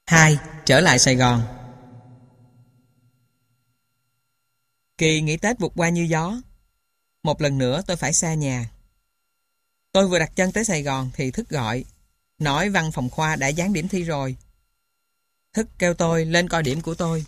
2. Trở lại Sài Gòn. Kỳ nghỉ Tết vụt qua như gió. Một lần nữa tôi phải xa nhà. Tôi vừa đặt chân tới Sài Gòn thì Thức gọi, nói văn phòng khoa đã dán điểm thi rồi. Thức kêu tôi lên coi điểm của tôi.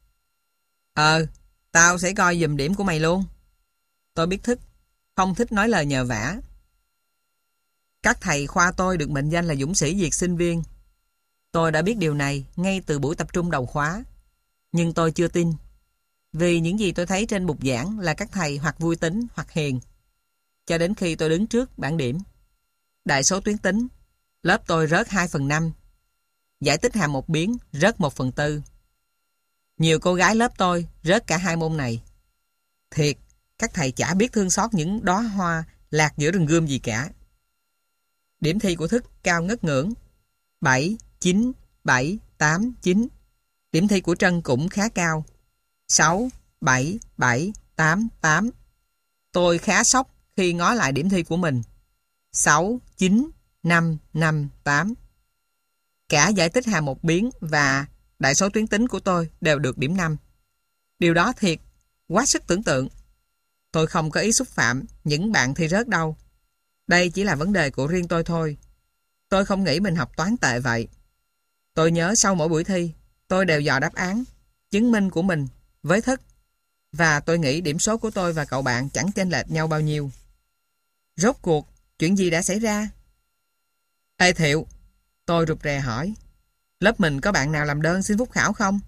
Tao sẽ coi giùm điểm của mày luôn. Tôi biết Thức không thích nói lời nhờ vả. Các thầy khoa tôi được mệnh danh là dũng sĩ diệt sinh viên. Tôi đã biết điều này ngay từ buổi tập trung đầu khóa. Nhưng tôi chưa tin. Vì những gì tôi thấy trên bục giảng là các thầy hoặc vui tính hoặc hiền. Cho đến khi tôi đứng trước bảng điểm. Đại số tuyến tính, lớp tôi rớt 2/5. Giải tích hàm một biến, rớt 1/4. Nhiều cô gái lớp tôi rớt cả hai môn này. Thiệt, các thầy chả biết thương xót những đóa hoa lạc giữa rừng gươm gì cả. Điểm thi của Thức cao ngất ngưỡng. 7, 9, 7, 8, 9. Điểm thi của Trân cũng khá cao. 6, 7, 7, 8, 8. Tôi khá sốc khi ngó lại điểm thi của mình. 6, 9, 5, 5, 8. Cả giải tích hàm một biến và đại số tuyến tính của tôi đều được điểm 5. Điều đó thiệt, quá sức tưởng tượng. Tôi không có ý xúc phạm những bạn thi rớt đâu. Đây chỉ là vấn đề của riêng tôi thôi. Tôi không nghĩ mình học toán tệ vậy. Tôi nhớ sau mỗi buổi thi, tôi đều dò đáp án, chứng minh của mình với Thức. Và tôi nghĩ điểm số của tôi và cậu bạn chẳng chênh lệch nhau bao nhiêu. Rốt cuộc, chuyện gì đã xảy ra? Ê Thiệu, tôi rụt rè hỏi, lớp mình có bạn nào làm đơn xin phúc khảo không?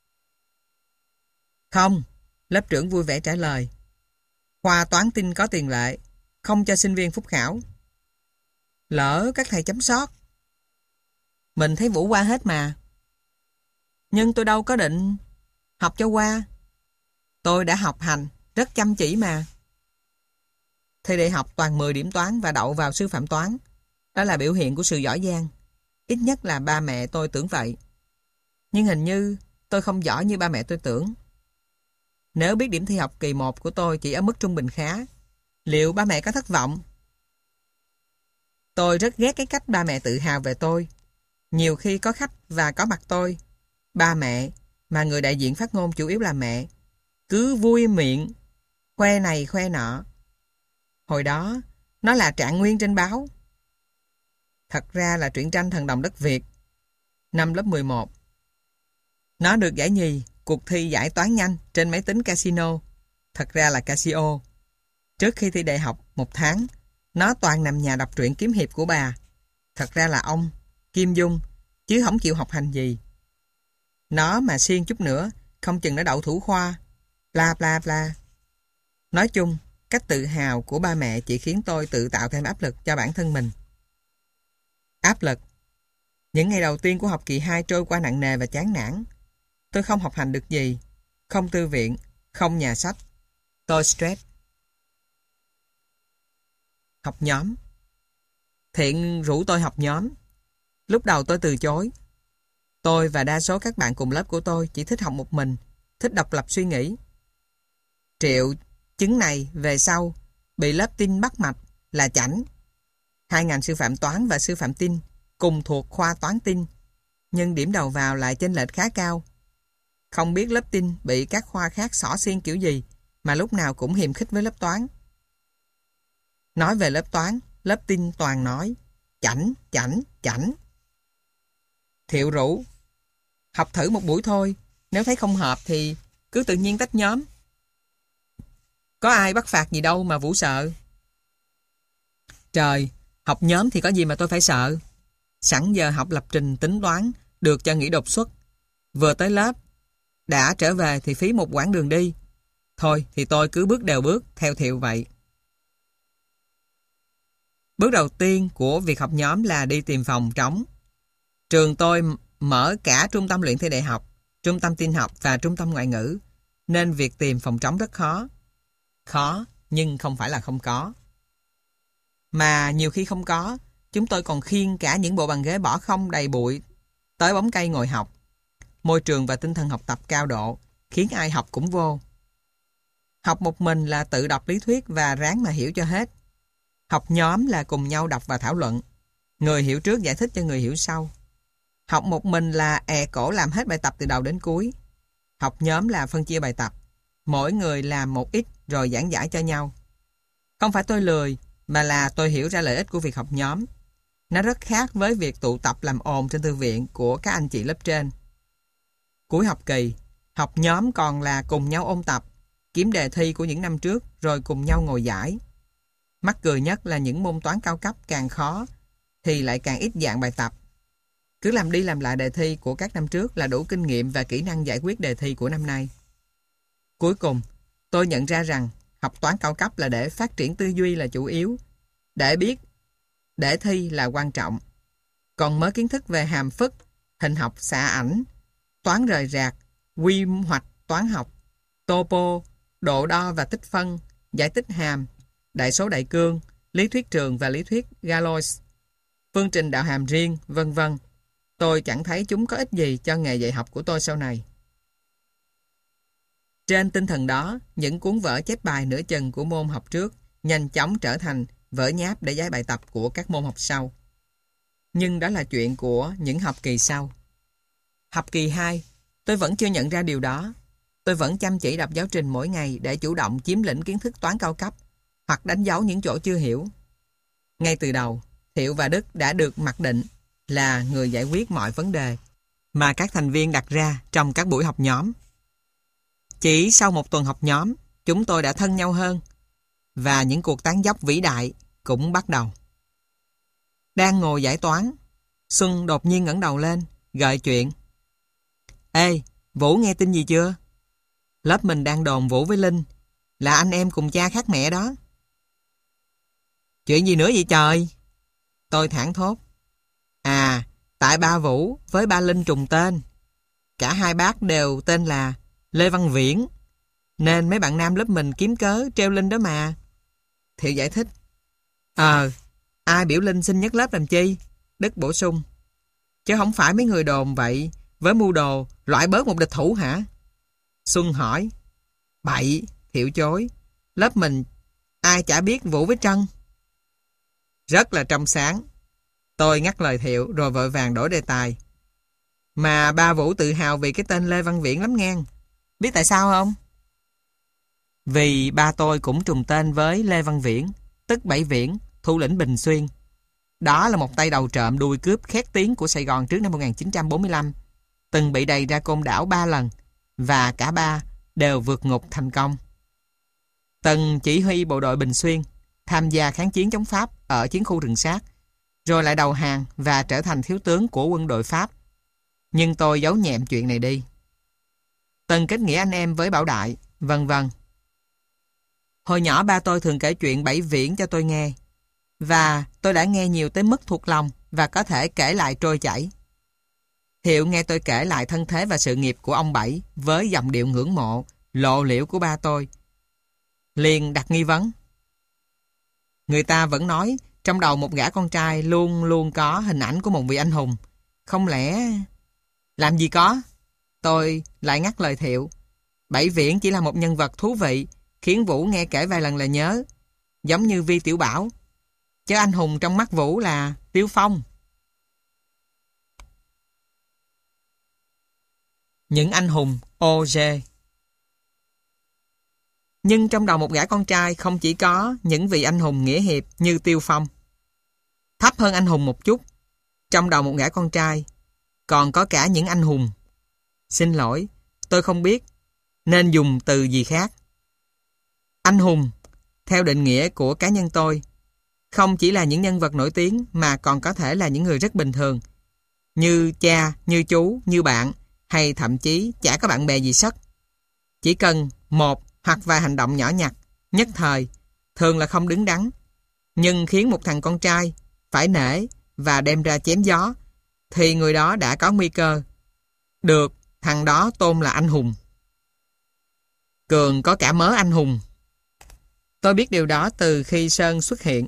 Không, lớp trưởng vui vẻ trả lời. Khoa toán tin có tiền lệ, không cho sinh viên phúc khảo. Lỡ các thầy chấm sót. Mình thấy Vũ qua hết mà. Nhưng tôi đâu có định học cho qua. Tôi đã học hành, rất chăm chỉ mà. Thi đại học toàn 10 điểm toán và đậu vào sư phạm toán. Đó là biểu hiện của sự giỏi giang. Ít nhất là ba mẹ tôi tưởng vậy. Nhưng hình như tôi không giỏi như ba mẹ tôi tưởng. Nếu biết điểm thi học kỳ 1 của tôi chỉ ở mức trung bình khá, liệu ba mẹ có thất vọng? Tôi rất ghét cái cách ba mẹ tự hào về tôi. Nhiều khi có khách và có mặt tôi, ba mẹ, mà người đại diện phát ngôn chủ yếu là mẹ, cứ vui miệng, khoe này khoe nọ. Hồi đó, nó là trạng nguyên trên báo. Thật ra là truyện tranh Thần đồng đất Việt, năm lớp 11. Nó được giải nhì cuộc thi giải toán nhanh trên máy tính Casino, thật ra là Casio. Trước khi thi đại học 1 tháng, nó toàn nằm nhà đọc truyện kiếm hiệp của bà, thật ra là ông Kim Dung, chứ không chịu học hành gì. Nó mà siêng chút nữa, không chừng nó đậu thủ khoa, bla bla bla. Nói chung, cách tự hào của ba mẹ chỉ khiến tôi tự tạo thêm áp lực cho bản thân mình. Áp lực. Những ngày đầu tiên của học kỳ 2 trôi qua nặng nề và chán nản. Tôi không học hành được gì, không thư viện, không nhà sách. Tôi stress. Học nhóm. Thiện rủ tôi học nhóm. Lúc đầu tôi từ chối. Tôi và đa số các bạn cùng lớp của tôi chỉ thích học một mình, thích độc lập suy nghĩ. Triệu chứng này về sau bị lớp tin bắt mạch là chảnh. Hai ngành sư phạm toán và sư phạm tin cùng thuộc khoa toán tin, nhưng điểm đầu vào lại chênh lệch khá cao. Không biết lớp tin bị các khoa khác xỏ xiên kiểu gì mà lúc nào cũng hiềm khích với lớp toán. Nói về lớp toán, lớp tin toàn nói chảnh, chảnh, chảnh. Thiệu rủ học thử một buổi thôi, nếu thấy không hợp thì cứ tự nhiên tách nhóm. Có ai bắt phạt gì đâu mà Vũ sợ. Trời, học nhóm thì có gì mà tôi phải sợ. Sẵn giờ học lập trình tính toán được cho nghỉ đột xuất. Vừa tới lớp, đã trở về thì phí một quãng đường đi. Thôi thì tôi cứ bước đều bước theo Thiệu vậy. Bước đầu tiên của việc học nhóm là đi tìm phòng trống. Trường tôi mở cả trung tâm luyện thi đại học, trung tâm tin học và trung tâm ngoại ngữ, nên việc tìm phòng trống rất khó. Khó, nhưng không phải là không có. Mà nhiều khi không có, chúng tôi còn khiêng cả những bộ bàn ghế bỏ không đầy bụi tới bóng cây ngồi học. Môi trường và tinh thần học tập cao độ, khiến ai học cũng vô. Học một mình là tự đọc lý thuyết và ráng mà hiểu cho hết. Học nhóm là cùng nhau đọc và thảo luận. Người hiểu trước giải thích cho người hiểu sau. Học một mình là cổ làm hết bài tập từ đầu đến cuối. Học nhóm là phân chia bài tập. Mỗi người làm một ít rồi giảng giải cho nhau. Không phải tôi lười, mà là tôi hiểu ra lợi ích của việc học nhóm. Nó rất khác với việc tụ tập làm ồn trên thư viện của các anh chị lớp trên. Cuối học kỳ, học nhóm còn là cùng nhau ôn tập, kiếm đề thi của những năm trước rồi cùng nhau ngồi giải. Mắc cười nhất là những môn toán cao cấp càng khó thì lại càng ít dạng bài tập. Cứ làm đi làm lại đề thi của các năm trước là đủ kinh nghiệm và kỹ năng giải quyết đề thi của năm nay. Cuối cùng, tôi nhận ra rằng học toán cao cấp là để phát triển tư duy là chủ yếu, để thi là quan trọng. Còn mớ kiến thức về hàm phức, hình học xạ ảnh, toán rời rạc, quy hoạch toán học, topo, độ đo và tích phân, giải tích hàm, đại số đại cương, lý thuyết trường và lý thuyết Galois, phương trình đạo hàm riêng, vân vân. Tôi chẳng thấy chúng có ích gì cho nghề dạy học của tôi sau này. Trên tinh thần đó, những cuốn vở chép bài nửa chừng của môn học trước nhanh chóng trở thành vở nháp để giải bài tập của các môn học sau. Nhưng đó là chuyện của những học kỳ sau. Học kỳ 2, tôi vẫn chưa nhận ra điều đó. Tôi vẫn chăm chỉ đọc giáo trình mỗi ngày để chủ động chiếm lĩnh kiến thức toán cao cấp hoặc đánh dấu những chỗ chưa hiểu. Ngay từ đầu, Thiệu và Đức đã được mặc định là người giải quyết mọi vấn đề mà các thành viên đặt ra trong các buổi học nhóm. Chỉ sau một tuần học nhóm, chúng tôi đã thân nhau hơn và những cuộc tán dóc vĩ đại cũng bắt đầu. Đang ngồi giải toán, Xuân đột nhiên ngẩng đầu lên, gợi chuyện. Ê, Vũ nghe tin gì chưa? Lớp mình đang đồn Vũ với Linh là anh em cùng cha khác mẹ đó. Chuyện gì nữa vậy trời? Tôi thảng thốt. À, tại ba Vũ với ba Linh trùng tên. Cả hai bác đều tên là Lê Văn Viễn, nên mấy bạn nam lớp mình kiếm cớ treo Linh đó mà. Thiệu giải thích. Ai biểu Linh xin nhất lớp làm chi? Đức bổ sung. Chứ không phải mấy người đồn vậy với mưu đồ loại bớt một địch thủ hả? Xuân hỏi. Bậy, Thiệu chối. Lớp mình ai chả biết Vũ với Trân. Rất là trong sáng. Tôi ngắt lời Thiệu rồi vội vàng đổi đề tài. Mà ba Vũ tự hào vì cái tên Lê Văn Viễn lắm ngang. Biết tại sao không? Vì ba tôi cũng trùng tên với Lê Văn Viễn, tức Bảy Viễn, thủ lĩnh Bình Xuyên. Đó là một tay đầu trộm đuôi cướp khét tiếng của Sài Gòn trước năm 1945, từng bị đày ra Côn Đảo 3 lần, và cả ba đều vượt ngục thành công. Từng chỉ huy bộ đội Bình Xuyên, tham gia kháng chiến chống Pháp ở chiến khu rừng Sát, rồi lại đầu hàng và trở thành thiếu tướng của quân đội Pháp. Nhưng tôi giấu nhẹm chuyện này đi. Từng kết nghĩa anh em với Bảo Đại, vân vân. Hồi nhỏ ba tôi thường kể chuyện Bảy Viễn cho tôi nghe, và tôi đã nghe nhiều tới mức thuộc lòng và có thể kể lại trôi chảy. Thiệu nghe tôi kể lại thân thế và sự nghiệp của ông Bảy với giọng điệu ngưỡng mộ, lộ liễu của ba tôi, liền đặt nghi vấn. Người ta vẫn nói trong đầu một gã con trai luôn luôn có hình ảnh của một vị anh hùng. Không lẽ... Làm gì có? Tôi lại ngắt lời Thiệu. Bảy Viễn chỉ là một nhân vật thú vị, khiến Vũ nghe kể vài lần là nhớ, giống như Vi Tiểu Bảo. Chứ anh hùng trong mắt Vũ là Tiêu Phong. Những anh hùng OG. Nhưng trong đầu một gã con trai không chỉ có những vị anh hùng nghĩa hiệp như Tiêu Phong. Thấp hơn anh hùng một chút, trong đầu một gã con trai còn có cả những anh hùng. Xin lỗi, tôi không biết nên dùng từ gì khác. Anh hùng, theo định nghĩa của cá nhân tôi, không chỉ là những nhân vật nổi tiếng mà còn có thể là những người rất bình thường, như cha, như chú, như bạn, hay thậm chí chả có bạn bè gì sất. Chỉ cần một hoặc vài hành động nhỏ nhặt, nhất thời, thường là không đứng đắn, nhưng khiến một thằng con trai phải nể và đem ra chém gió, thì người đó đã có nguy cơ được thằng đó tôn là anh hùng. Cường có cả mớ anh hùng. Tôi biết điều đó từ khi Sơn xuất hiện.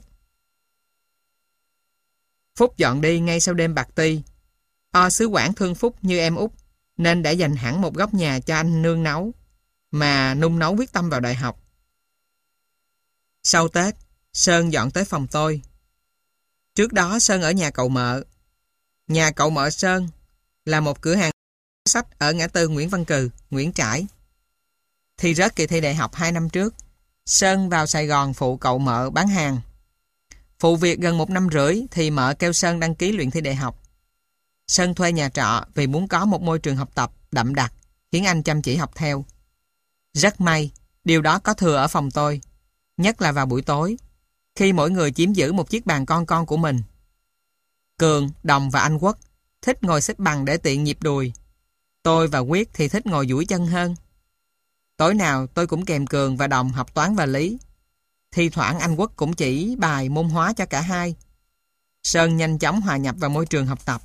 Phúc dọn đi ngay sau đêm bạc ti. Sứ quản thương Phúc như em út, nên đã dành hẳn một góc nhà cho anh nương nấu, mà nung nấu quyết tâm vào đại học. Sau Tết, Sơn dọn tới phòng tôi. Trước đó Sơn ở nhà cậu mợ. Nhà cậu mợ Sơn là một cửa hàng sách ở ngã tư Nguyễn Văn Cừ, Nguyễn Trãi. Thi rớt kỳ thi đại học 2 năm trước, Sơn vào Sài Gòn phụ cậu mợ bán hàng. Phụ việc gần 1 năm rưỡi thì mợ kêu Sơn đăng ký luyện thi đại học. Sơn thuê nhà trọ vì muốn có một môi trường học tập đậm đặc, khiến anh chăm chỉ học theo. Rất may, điều đó có thừa ở phòng tôi, nhất là vào buổi tối, khi mỗi người chiếm giữ một chiếc bàn con của mình. Cường, Đồng và anh Quốc thích ngồi xếp bằng để tiện nhịp đùi. Tôi và Quyết thì thích ngồi duỗi chân hơn. Tối nào tôi cũng kèm Cường và Đồng học toán và lý. Thi thoảng anh Quốc cũng chỉ bài môn hóa cho cả hai. Sơn nhanh chóng hòa nhập vào môi trường học tập.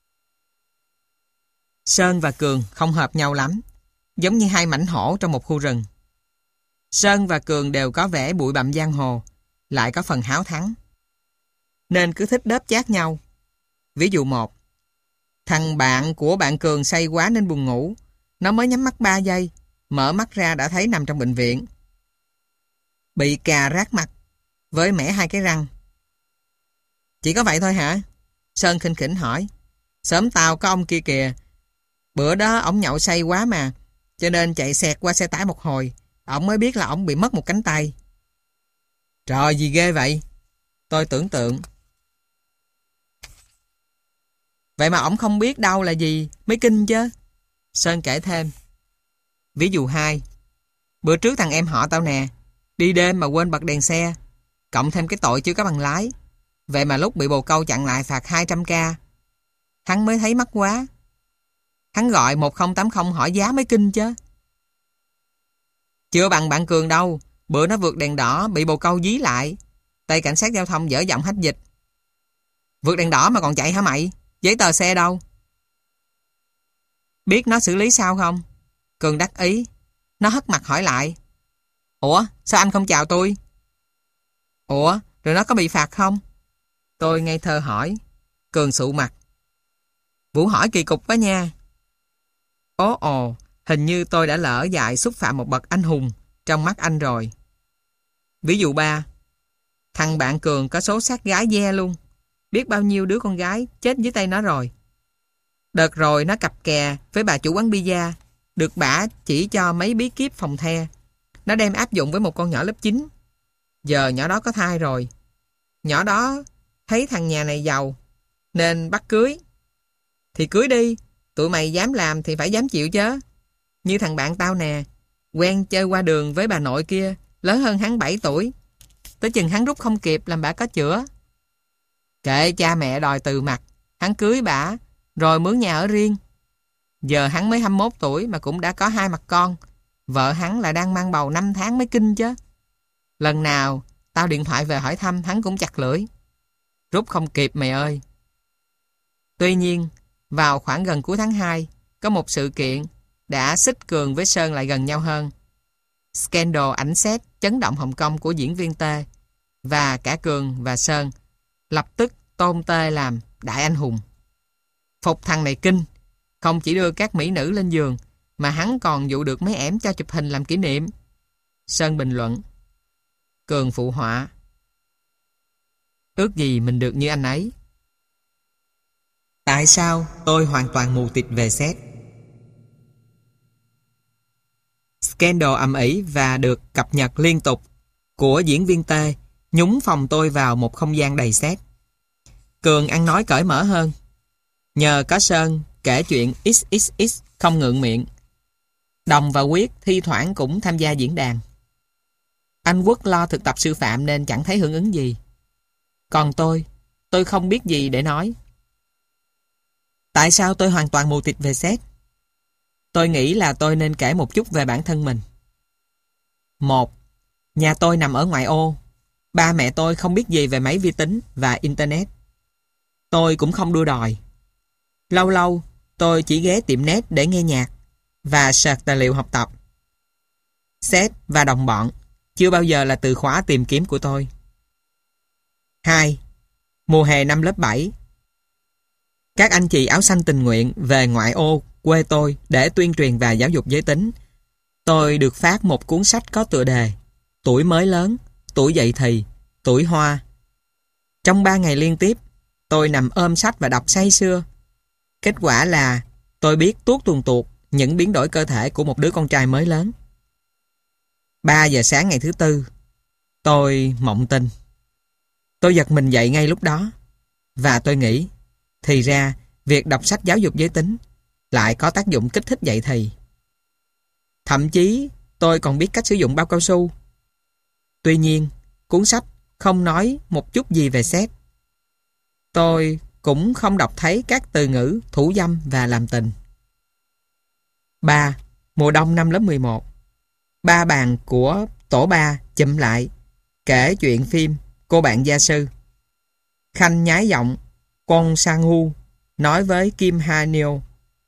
Sơn và Cường không hợp nhau lắm, giống như hai mảnh hổ trong một khu rừng. Sơn và Cường đều có vẻ bụi bặm giang hồ, lại có phần háo thắng, nên cứ thích đớp chát nhau. Ví dụ 1. Thằng bạn của bạn Cường say quá nên buồn ngủ. Nó mới nhắm mắt 3 giây, mở mắt ra đã thấy nằm trong bệnh viện, bị cà rát mặt, với mẻ 2 cái răng. Chỉ có vậy thôi hả? Sơn khinh khỉnh hỏi. Xóm tao có ông kia kìa. Bữa đó ổng nhậu say quá mà, cho nên chạy xẹt qua xe tải một hồi, ổng mới biết là ổng bị mất một cánh tay. Trời, gì ghê vậy? Tôi tưởng tượng. Vậy mà ổng không biết đau là gì mới kinh chứ. Sơn kể thêm. Ví dụ 2. Bữa trước thằng em họ tao nè, đi đêm mà quên bật đèn xe, cộng thêm cái tội chưa có bằng lái. Vậy mà lúc bị bồ câu chặn lại phạt 200k. Hắn mới thấy mắc quá. Hắn gọi 1080 hỏi giá mới kinh chứ. Chưa bằng bạn Cường đâu. Bữa nó vượt đèn đỏ bị bồ câu dí lại, tay cảnh sát giao thông dở giọng hách dịch. Vượt đèn đỏ mà còn chạy hả mày? Giấy tờ xe đâu? Biết nó xử lý sao không? Cường đắc ý. Nó hất mặt hỏi lại. Ủa, sao anh không chào tôi? Ủa, rồi nó có bị phạt không? Tôi ngây thơ hỏi. Cường sụ mặt. Vũ hỏi kỳ cục quá nha. Ồ, hình như tôi đã lỡ dại xúc phạm một bậc anh hùng trong mắt anh rồi. Ví dụ 3. Thằng bạn Cường có số sát gái ve luôn. Biết bao nhiêu đứa con gái chết dưới tay nó rồi. Đợt rồi nó cặp kè với bà chủ quán pizza, được bả chỉ cho mấy bí kíp phòng the. Nó đem áp dụng với một con nhỏ lớp 9. Giờ nhỏ đó có thai rồi. Nhỏ đó thấy thằng nhà này giàu nên bắt cưới. Thì cưới đi, tụi mày dám làm thì phải dám chịu chứ. Như thằng bạn tao nè, quen chơi qua đường với bà nội kia, lớn hơn hắn 7 tuổi. Tới chừng hắn rút không kịp làm bả có chữa. Kệ cha mẹ đòi từ mặt, hắn cưới bả, rồi mướn nhà ở riêng. Giờ hắn mới 21 tuổi mà cũng đã có 2 mặt con. Vợ hắn là đang mang bầu 5 tháng mới kinh chứ. Lần nào tao điện thoại về hỏi thăm, hắn cũng chặt lưỡi. Rút không kịp mày ơi. Tuy nhiên, vào khoảng gần cuối tháng 2, có một sự kiện đã xích Cường với Sơn lại gần nhau hơn. Scandal ảnh xét chấn động Hồng Kông của diễn viên T, và cả Cường và Sơn lập tức tôn T làm đại anh hùng. Phục thằng này kinh, không chỉ đưa các mỹ nữ lên giường, mà hắn còn dụ được mấy ẻm cho chụp hình làm kỷ niệm. Sơn bình luận. Cường phụ họa. Ước gì mình được như anh ấy. Tại sao tôi hoàn toàn mù tịt về xét? Scandal ầm ĩ và được cập nhật liên tục của diễn viên T nhúng phòng tôi vào một không gian đầy xét. Cường ăn nói cởi mở hơn. Nhờ có Sơn kể chuyện XXX không ngượng miệng. Đồng và Quyết thi thoảng cũng tham gia diễn đàn. Anh Quốc lo thực tập sư phạm nên chẳng thấy hưởng ứng gì. Còn tôi không biết gì để nói. Tại sao tôi hoàn toàn mù tịt về xét? Tôi nghĩ là tôi nên kể một chút về bản thân mình. 1. Nhà tôi nằm ở ngoại ô. Ba mẹ tôi không biết gì về máy vi tính và Internet. Tôi cũng không đua đòi. Lâu lâu, tôi chỉ ghé tiệm net để nghe nhạc và search tài liệu học tập. Sếp và đồng bọn chưa bao giờ là từ khóa tìm kiếm của tôi. 2. Mùa hè năm lớp 7. Các anh chị áo xanh tình nguyện về ngoại ô quê tôi để tuyên truyền và giáo dục giới tính. Tôi được phát một cuốn sách có tựa đề Tuổi mới lớn, tuổi dậy thì, tuổi hoa. Trong 3 ngày liên tiếp, tôi nằm ôm sách và đọc say sưa. Kết quả là tôi biết tuốt tuồn tuột những biến đổi cơ thể của một đứa con trai mới lớn. 3 giờ sáng ngày thứ Tư, tôi mộng tinh. Tôi giật mình dậy ngay lúc đó, và tôi nghĩ, thì ra, việc đọc sách giáo dục giới tính lại có tác dụng kích thích dậy thì. Thậm chí, tôi còn biết cách sử dụng bao cao su. Tuy nhiên, cuốn sách không nói một chút gì về sex. Tôi cũng không đọc thấy các từ ngữ thủ dâm và làm tình. 3. Mùa đông năm lớp 11. Ba bàn của tổ 3 chụm lại, kể chuyện phim Cô bạn gia sư. Khanh nhái giọng Kwon Sang-woo nói với Kim Ha-neo: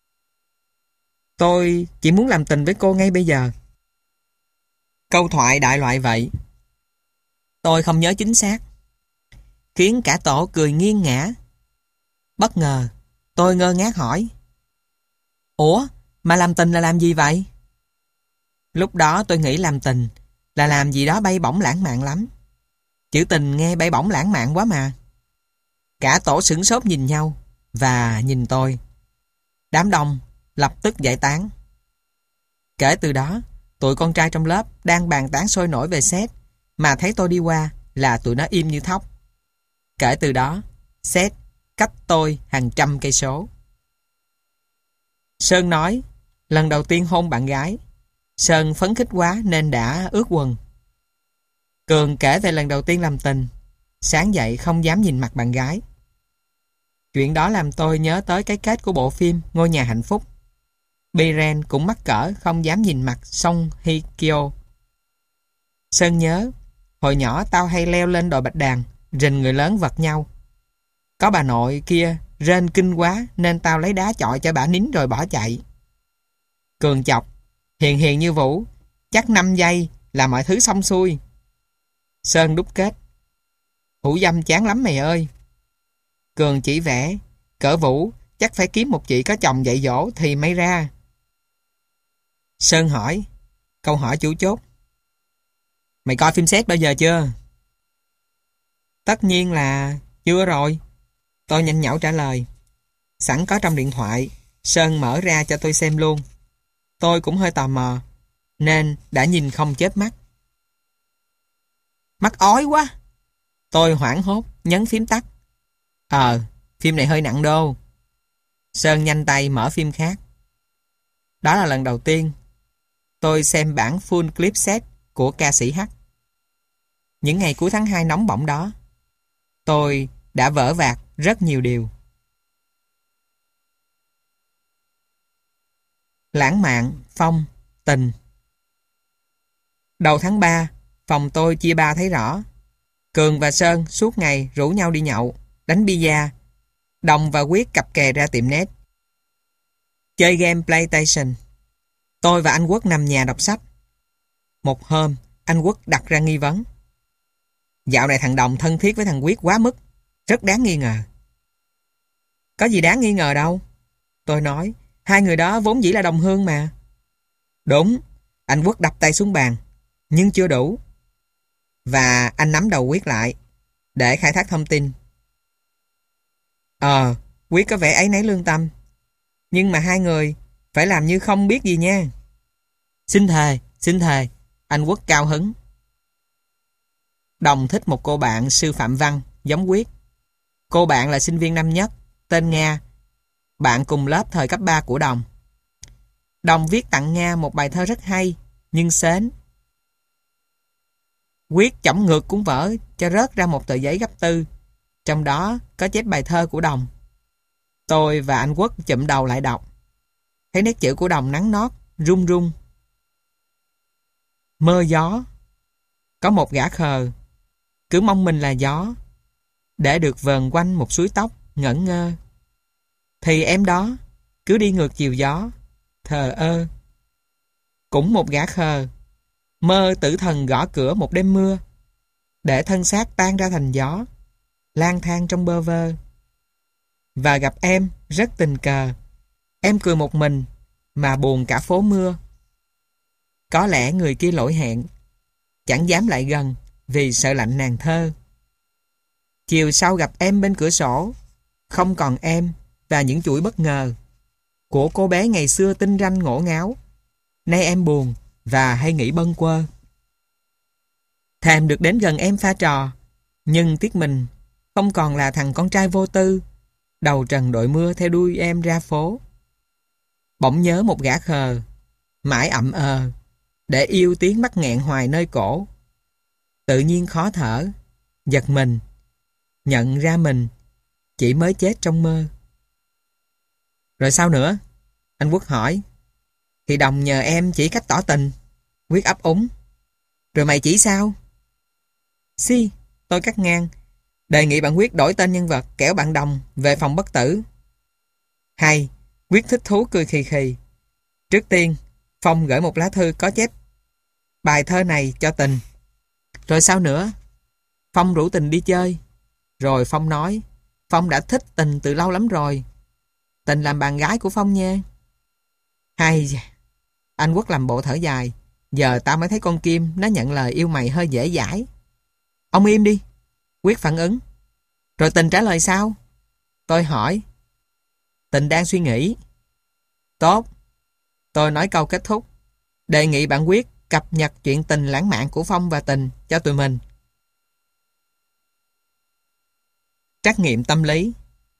"Tôi chỉ muốn làm tình với cô ngay bây giờ." Câu thoại đại loại vậy. Tôi không nhớ chính xác, khiến cả tổ cười nghiêng ngã. Bất ngờ, tôi ngơ ngác hỏi: "Ủa, mà làm tình là làm gì vậy?" Lúc đó tôi nghĩ làm tình là làm gì đó bay bổng lãng mạn lắm. Chữ tình nghe bay bổng lãng mạn quá mà. Cả tổ sửng sốt nhìn nhau và nhìn tôi. Đám đông lập tức giải tán. Kể từ đó, tụi con trai trong lớp đang bàn tán sôi nổi về sex, mà thấy tôi đi qua là tụi nó im như thóc. Kể từ đó, sex cách tôi hàng trăm cây số. Sơn nói, lần đầu tiên hôn bạn gái, Sơn phấn khích quá nên đã ướt quần. Cường kể về lần đầu tiên làm tình, sáng dậy không dám nhìn mặt bạn gái. Chuyện đó làm tôi nhớ tới cái kết của bộ phim Ngôi nhà hạnh phúc. Biren cũng mắc cỡ không dám nhìn mặt Song Hye Kyo. Sơn nhớ, hồi nhỏ tao hay leo lên đồi bạch đàn, rình người lớn vật nhau. Có bà nội kia rên kinh quá nên tao lấy đá chọi cho bà nín rồi bỏ chạy. Cường chọc, hiền hiền như Vũ, chắc 5 giây là mọi thứ xong xuôi. Sơn đúc kết, thủ dâm chán lắm mày ơi. Cường chỉ vẽ, cỡ Vũ chắc phải kiếm một chị có chồng dạy dỗ thì mới ra. Sơn hỏi, câu hỏi chủ chốt: mày coi phim sex bao giờ chưa? Tất nhiên là chưa rồi, tôi nhanh nhảu trả lời. Sẵn có trong điện thoại, Sơn mở ra cho tôi xem luôn. Tôi cũng hơi tò mò, nên đã nhìn không chớp mắt. Mắc ói quá. Tôi hoảng hốt, nhấn phím tắt. Phim này hơi nặng đô. Sơn nhanh tay mở phim khác. Đó là lần đầu tiên tôi xem bản full clip set của ca sĩ H. Những ngày cuối tháng 2 nóng bỏng đó, tôi đã vỡ vạc rất nhiều điều. Lãng mạn, phong, tình. Đầu tháng 3, phòng tôi chia ba thấy rõ. Cường và Sơn suốt ngày rủ nhau đi nhậu, đánh bia. Đồng và Quyết cặp kè ra tiệm net, chơi game PlayStation. Tôi và anh Quốc nằm nhà đọc sách. Một hôm, anh Quốc đặt ra nghi vấn. Dạo này thằng Đồng thân thiết với thằng Quyết quá mức, rất đáng nghi ngờ. Có gì đáng nghi ngờ đâu. Tôi nói, hai người đó vốn dĩ là đồng hương mà. Đúng, anh Quốc đập tay xuống bàn, nhưng chưa đủ. Và anh nắm đầu Quyết lại, để khai thác thông tin. Quyết có vẻ áy náy lương tâm. Nhưng mà hai người phải làm như không biết gì nha. Xin thề, anh Quốc cao hứng. Đồng thích một cô bạn sư phạm văn, giống Quyết. Cô bạn là sinh viên năm nhất, tên Nga, bạn cùng lớp thời cấp 3 của Đồng. Đồng viết tặng Nga một bài thơ rất hay, nhưng sến. Quyết chổng ngược cuốn vở cho rớt ra một tờ giấy gấp 4, trong đó có chép bài thơ của Đồng. Tôi và anh Quốc chụm đầu lại đọc. Thấy nét chữ của Đồng nắng nót, run run. Mơ gió. Có một gã khờ, cứ mong mình là gió, để được vờn quanh một suối tóc ngẩn ngơ. Thì em đó cứ đi ngược chiều gió, thờ ơ. Cũng một gã khờ, mơ tử thần gõ cửa một đêm mưa, để thân xác tan ra thành gió, lang thang trong bơ vơ. Và gặp em rất tình cờ, em cười một mình mà buồn cả phố mưa. Có lẽ người kia lỗi hẹn, chẳng dám lại gần vì sợ lạnh nàng thơ. Chiều sau gặp em bên cửa sổ, không còn em và những chuỗi bất ngờ. của cô bé ngày xưa tinh ranh ngổ ngáo. Nay em buồn và hay nghĩ bâng quơ. Thèm được đến gần em pha trò, nhưng tiếc mình không còn là thằng con trai vô tư, đầu trần đội mưa theo đuôi em ra phố. Bỗng nhớ một gã khờ, mãi ậm để yêu tiếng mắc nghẹn hoài nơi cổ. Tự nhiên khó thở, giật mình, nhận ra mình chỉ mới chết trong mơ. Rồi sao nữa? Anh Quốc hỏi. Thì Đồng nhờ em chỉ cách tỏ tình. Quyết ấp úng. Rồi mày chỉ sao? Tôi cắt ngang. Đề nghị bạn Quyết đổi tên nhân vật kẻo bạn Đồng về phòng bất tử. Hay, Quyết thích thú cười khì khì. Trước tiên, Phong gửi một lá thư có chép bài thơ này cho Tình. Rồi sao nữa? Phong rủ Tình đi chơi. Rồi Phong nói, Phong đã thích Tình từ lâu lắm rồi. Tình làm bạn gái của Phong nha. Hay, anh Quốc làm bộ thở dài. Giờ tao mới thấy con Kim nó nhận lời yêu mày hơi dễ dãi. Ông im đi. Quyết phản ứng. Rồi Tình trả lời sao? Tôi hỏi. Tình đang suy nghĩ. Tốt. Tôi nói câu kết thúc. Đề nghị bạn Quyết cập nhật chuyện tình lãng mạn của Phong và Tình cho tụi mình. Trắc nghiệm tâm lý.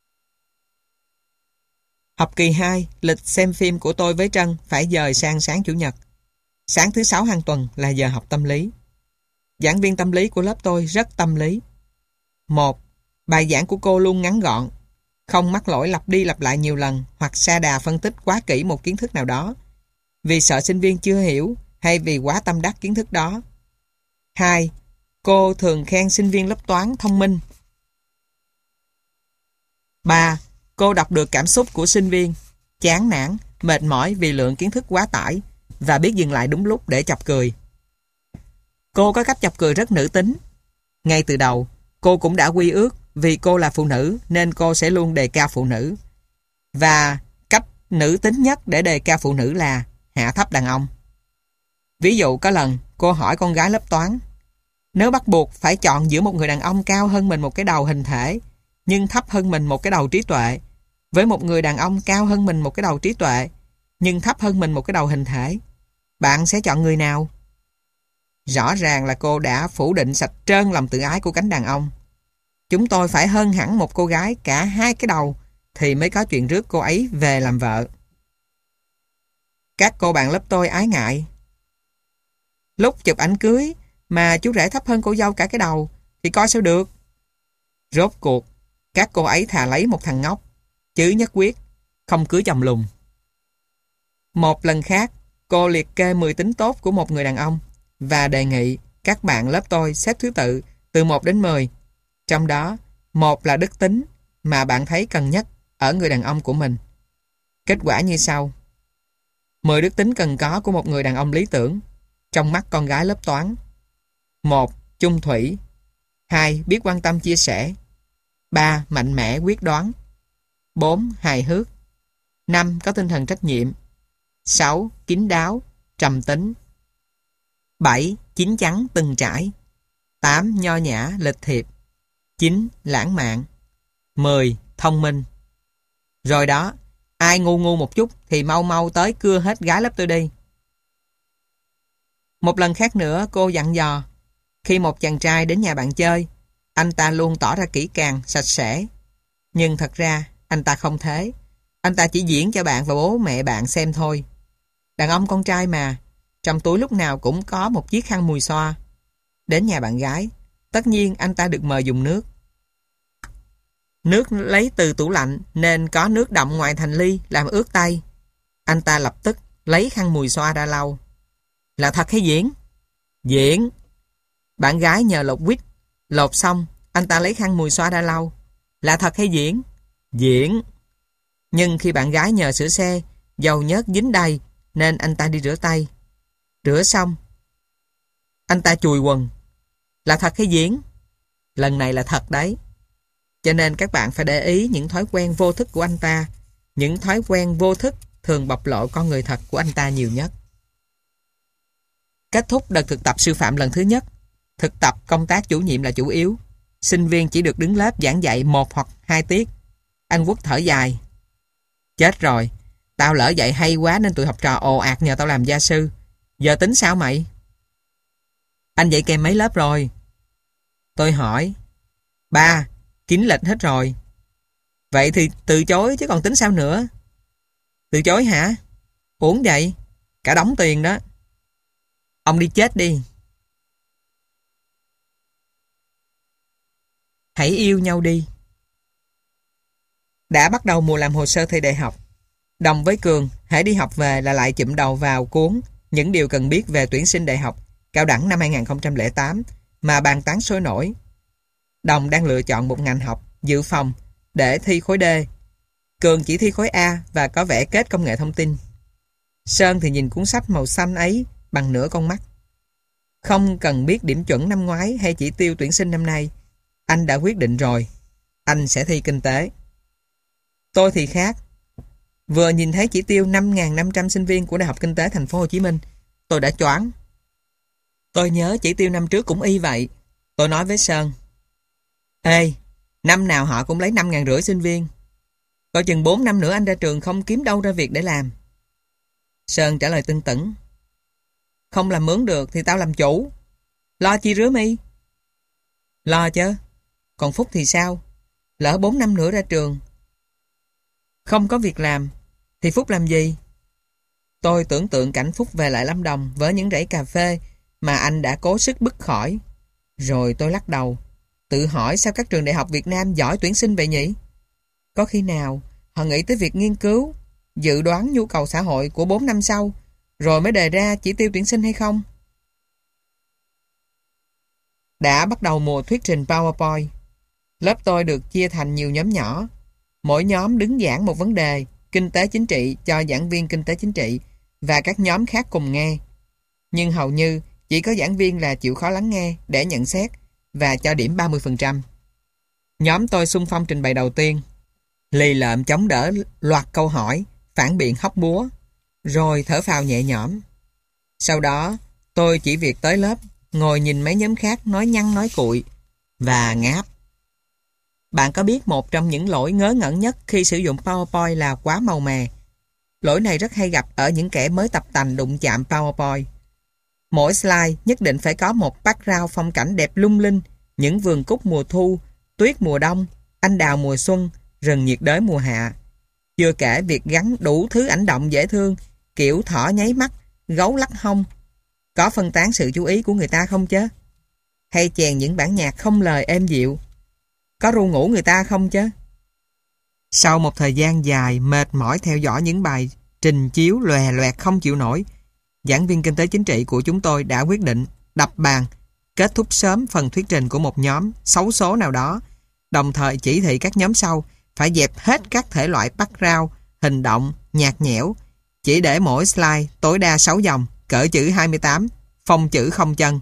Học kỳ 2, lịch xem phim của tôi với Trân phải dời sang sáng Chủ nhật. Sáng thứ 6 hàng tuần là giờ học tâm lý. Giảng viên tâm lý của lớp tôi rất tâm lý. 1. Bài giảng của cô luôn ngắn gọn, không mắc lỗi lặp đi lặp lại nhiều lần hoặc sa đà phân tích quá kỹ một kiến thức nào đó, vì sợ sinh viên chưa hiểu hay vì quá tâm đắc kiến thức đó. 2. Cô thường khen sinh viên lớp toán thông minh. 3. Cô đọc được cảm xúc của sinh viên, chán nản, mệt mỏi vì lượng kiến thức quá tải và biết dừng lại đúng lúc để chọc cười. Cô có cách chọc cười rất nữ tính. Ngay từ đầu, cô cũng đã quy ước vì cô là phụ nữ nên cô sẽ luôn đề cao phụ nữ. Và cách nữ tính nhất để đề cao phụ nữ là hạ thấp đàn ông. Ví dụ có lần cô hỏi con gái lớp toán, nếu bắt buộc phải chọn giữa một người đàn ông cao hơn mình một cái đầu hình thể nhưng thấp hơn mình một cái đầu trí tuệ với một người đàn ông cao hơn mình một cái đầu trí tuệ nhưng thấp hơn mình một cái đầu hình thể, bạn sẽ chọn người nào? Rõ ràng là cô đã phủ định sạch trơn lòng tự ái của cánh đàn ông. Chúng tôi phải hơn hẳn một cô gái cả hai cái đầu thì mới có chuyện rước cô ấy về làm vợ. Các cô bạn lớp tôi ái ngại. Lúc chụp ảnh cưới mà chú rể thấp hơn cô dâu cả cái đầu thì coi sao được. Rốt cuộc, các cô ấy thà lấy một thằng ngốc, chứ nhất quyết không cưới chồng lùn. Một lần khác, cô liệt kê 10 tính tốt của một người đàn ông và đề nghị các bạn lớp tôi xếp thứ tự từ 1 đến 10. Trong đó, 1 là đức tính mà bạn thấy cần nhất ở người đàn ông của mình. Kết quả như sau. 10 đức tính cần có của một người đàn ông lý tưởng trong mắt con gái lớp toán. 1. Chung thủy. 2. Biết quan tâm chia sẻ. 3. Mạnh mẽ quyết đoán. 4. Hài hước. 5. Có tinh thần trách nhiệm. 6. Kín đáo, trầm tính. 7. Chín chắn, từng trải. 8. Nho nhã, lịch thiệp. 9. Lãng mạn. 10. Thông minh. Rồi đó, ai ngu ngu một chút thì mau mau tới cưa hết gái lớp tôi đi. Một lần khác nữa cô dặn dò, khi một chàng trai đến nhà bạn chơi, anh ta luôn tỏ ra kỹ càng, sạch sẽ. Nhưng thật ra, anh ta không thế. Anh ta chỉ diễn cho bạn và bố mẹ bạn xem thôi. Đàn ông con trai mà, trong túi lúc nào cũng có một chiếc khăn mùi xoa. Đến nhà bạn gái, tất nhiên anh ta được mời dùng nước. Nước lấy từ tủ lạnh nên có nước đọng ngoài thành ly làm ướt tay. Anh ta lập tức lấy khăn mùi xoa ra lau. Là thật hay diễn? Diễn. Bạn gái nhờ lột quýt. Lột xong, anh ta lấy khăn mùi xoa ra lau. Là thật hay diễn? Diễn. Nhưng khi bạn gái nhờ sửa xe, dầu nhớt dính đầy nên anh ta đi rửa tay. Rửa xong, anh ta chùi quần. Là thật hay diễn? Lần này là thật đấy. Cho nên các bạn phải để ý những thói quen vô thức của anh ta. Những thói quen vô thức thường bộc lộ con người thật của anh ta nhiều nhất. Kết thúc đợt thực tập sư phạm lần thứ nhất. Thực tập công tác chủ nhiệm là chủ yếu. Sinh viên chỉ được đứng lớp giảng dạy 1 hoặc 2 tiết. Anh Quốc thở dài. Chết rồi, Tao lỡ dạy hay quá nên tụi học trò ồ ạt nhờ tao làm gia sư. Giờ tính sao mày? Anh dạy kèm mấy lớp rồi? Tôi hỏi. 3, kín lịch hết rồi. Vậy thì từ chối chứ còn tính sao nữa? Từ chối hả? Uổng vậy? Cả đống tiền đó. Ông đi chết đi. Hãy yêu nhau đi. Đã bắt đầu mùa làm hồ sơ thi đại học. Đồng với Cường, hãy đi học về là lại chụm đầu vào cuốn Những điều cần biết về tuyển sinh đại học cao đẳng năm 2008 mà bàn tán sôi nổi. Đồng đang lựa chọn một ngành học dự phòng để thi khối D. Cường chỉ thi khối A và có vẻ kết công nghệ thông tin. Sơn thì nhìn cuốn sách màu xanh ấy bằng nửa con mắt. Không cần biết điểm chuẩn năm ngoái hay chỉ tiêu tuyển sinh năm nay, anh đã quyết định rồi. Anh sẽ thi kinh tế. Tôi thì khác. Vừa nhìn thấy chỉ tiêu 5.500 sinh viên của Đại học Kinh tế Thành phố Hồ Chí Minh, tôi đã choáng. Tôi nhớ chỉ tiêu năm trước cũng y vậy. Tôi nói với Sơn. Ê, năm nào họ cũng lấy 5.500 sinh viên. Coi chừng 4 năm nữa anh ra trường không kiếm đâu ra việc để làm. Sơn trả lời tưng tửng. Không làm mướn được thì tao làm chủ. Lo chi rứa mi? Lo chứ. Còn Phúc thì sao? Lỡ 4 năm nữa ra trường không có việc làm thì Phúc làm gì? Tôi tưởng tượng cảnh Phúc về lại Lâm Đồng với những rẫy cà phê mà anh đã cố sức bứt khỏi. Rồi tôi lắc đầu, tự hỏi sao các trường đại học Việt Nam giỏi tuyển sinh vậy nhỉ? Có khi nào họ nghĩ tới việc nghiên cứu, dự đoán nhu cầu xã hội của 4 năm sau, rồi mới đề ra chỉ tiêu tuyển sinh hay không? Đã bắt đầu mùa thuyết trình PowerPoint. Lớp tôi được chia thành nhiều nhóm nhỏ. Mỗi nhóm đứng giảng một vấn đề kinh tế chính trị cho giảng viên kinh tế chính trị và các nhóm khác cùng nghe. Nhưng hầu như chỉ có giảng viên là chịu khó lắng nghe để nhận xét và cho điểm 30%. Nhóm tôi xung phong trình bày đầu tiên, lì lợm chống đỡ loạt câu hỏi, phản biện hóc búa, rồi thở phào nhẹ nhõm. Sau đó, tôi chỉ việc tới lớp, ngồi nhìn mấy nhóm khác nói nhăng nói cuội và ngáp. Bạn có biết một trong những lỗi ngớ ngẩn nhất khi sử dụng PowerPoint là quá màu mè. Lỗi này rất hay gặp ở những kẻ mới tập tành đụng chạm PowerPoint. Mỗi slide nhất định phải có một background phong cảnh đẹp lung linh, những vườn cúc mùa thu, tuyết mùa đông, anh đào mùa xuân, rừng nhiệt đới mùa hạ. Chưa kể việc gắn đủ thứ ảnh động dễ thương, kiểu thỏ nháy mắt, gấu lắc hông. Có phân tán sự chú ý của người ta không chứ? Hay chèn những bản nhạc không lời êm dịu? Có ru ngủ người ta không chứ? Sau một thời gian dài mệt mỏi theo dõi những bài trình chiếu lòe loẹt không chịu nổi, giảng viên kinh tế chính trị của chúng tôi đã quyết định đập bàn, kết thúc sớm phần thuyết trình của một nhóm xấu số nào đó, đồng thời chỉ thị các nhóm sau phải dẹp hết các thể loại background, hình động, nhạt nhẽo, chỉ để mỗi slide tối đa 6 dòng, cỡ chữ 28, phông chữ không chân.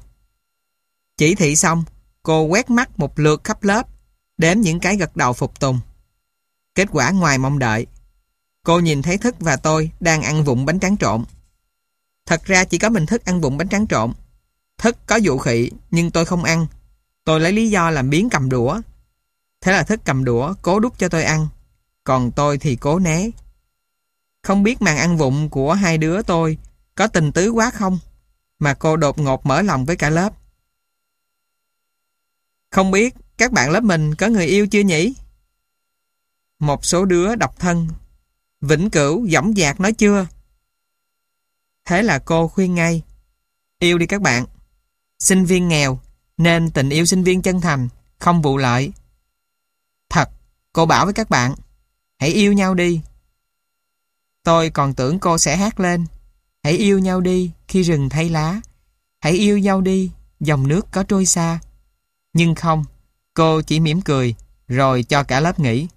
Chỉ thị xong, cô quét mắt một lượt khắp lớp, đếm những cái gật đầu phục tùng. Kết quả ngoài mong đợi. Cô nhìn thấy Thức và tôi đang ăn vụng bánh tráng trộn. Thật ra chỉ có mình Thức ăn vụng bánh tráng trộn. Thức có dụ khị nhưng tôi không ăn. Tôi lấy lý do làm biếng cầm đũa. Thế là Thức cầm đũa cố đút cho tôi ăn. Còn tôi thì cố né. Không biết màn ăn vụng của hai đứa tôi có tình tứ quá không, mà cô đột ngột mở lòng với cả lớp. Không biết các bạn lớp mình có người yêu chưa nhỉ? Một số đứa độc thân vĩnh cửu dõng dạc nói chưa. Thế là cô khuyên ngay, yêu đi các bạn. Sinh viên nghèo nên tình yêu sinh viên chân thành, không vụ lợi. Thật, cô bảo với các bạn, hãy yêu nhau đi. Tôi còn tưởng cô sẽ hát lên, hãy yêu nhau đi khi rừng thay lá, hãy yêu nhau đi dòng nước có trôi xa. Nhưng không, cô chỉ mỉm cười rồi cho cả lớp nghỉ.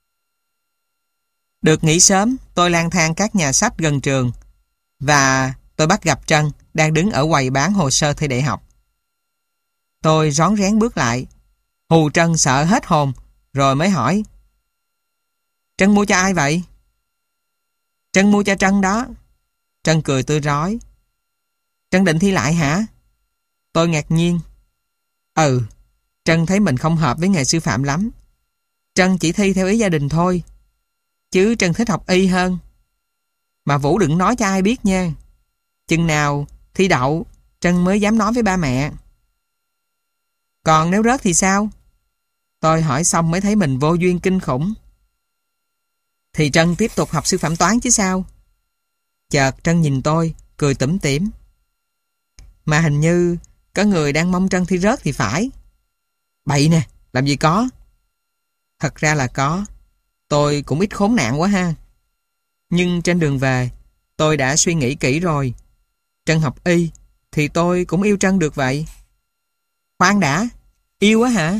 Được nghỉ sớm, tôi lang thang các nhà sách gần trường và tôi bắt gặp Trân đang đứng ở quầy bán hồ sơ thi đại học. Tôi rón rén bước lại, hù Trân sợ hết hồn rồi mới hỏi, Trân mua cho ai vậy? Trân mua cho Trân đó. Trân cười tươi rói. Trân định thi lại hả? Tôi ngạc nhiên. Trân thấy mình không hợp với nghề sư phạm lắm. Trân chỉ thi theo ý gia đình thôi, chứ Trân thích học y hơn. Mà Vũ đừng nói cho ai biết nha. Chừng nào thi đậu, Trân mới dám nói với ba mẹ. Còn nếu rớt thì sao? Tôi hỏi xong mới thấy mình vô duyên kinh khủng. Thì Trân tiếp tục học sư phạm toán chứ sao? Chợt Trân nhìn tôi, cười tủm tỉm. Mà hình như có người đang mong Trân thi rớt thì phải. Bậy nè, làm gì có. Thật ra là có. Tôi cũng ít khốn nạn quá ha. Nhưng trên đường về, tôi đã suy nghĩ kỹ rồi. Trân học y, thì tôi cũng yêu Trân được vậy. Khoan đã, yêu á hả?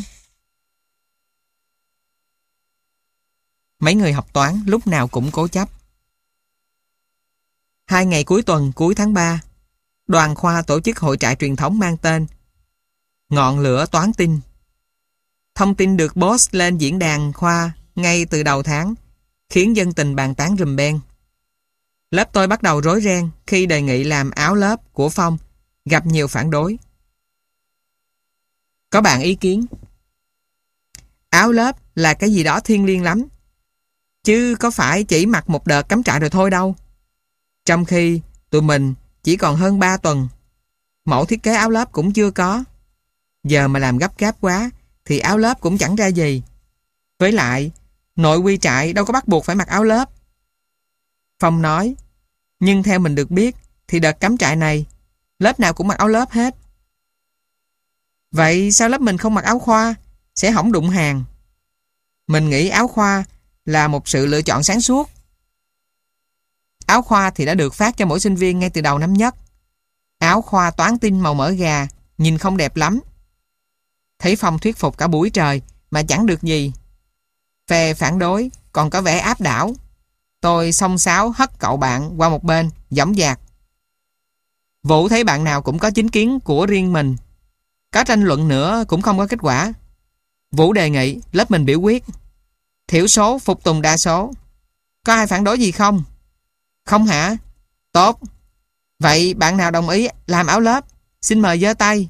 Mấy người học toán lúc nào cũng cố chấp. 2 ngày cuối tuần cuối tháng 3, đoàn khoa tổ chức hội trại truyền thống mang tên Ngọn lửa toán tin. Thông tin được post lên diễn đàn khoa ngay từ đầu tháng, khiến dân tình bàn tán rùm beng. Lớp tôi bắt đầu rối ren khi đề nghị làm áo lớp của Phong, gặp nhiều phản đối. Có bạn ý kiến: áo lớp là cái gì đó thiêng liêng lắm, chứ có phải chỉ mặc một đợt cắm trại rồi thôi đâu. Trong khi tụi mình chỉ còn hơn 3 tuần, mẫu thiết kế áo lớp cũng chưa có. Giờ mà làm gấp gáp quá thì áo lớp cũng chẳng ra gì. Với lại, nội quy trại đâu có bắt buộc phải mặc áo lớp. Phong nói, nhưng theo mình được biết thì đợt cắm trại này, lớp nào cũng mặc áo lớp hết. Vậy sao lớp mình không mặc áo khoa? Sẽ hỏng đụng hàng. Mình nghĩ áo khoa là một sự lựa chọn sáng suốt. Áo khoa thì đã được phát cho mỗi sinh viên ngay từ đầu năm nhất. Áo khoa toán tin màu mỡ gà, nhìn không đẹp lắm. Thấy Phong thuyết phục cả buổi trời mà chẳng được gì. Phe phản đối còn có vẻ áp đảo. Tôi xông xáo hất cậu bạn qua một bên, dõng dạc. Vũ thấy bạn nào cũng có chính kiến của riêng mình. Có tranh luận nữa cũng không có kết quả. Vũ đề nghị lớp mình biểu quyết. Thiểu số phục tùng đa số. Có ai phản đối gì không? Không hả? Tốt. Vậy bạn nào đồng ý làm áo lớp? Xin mời giơ tay.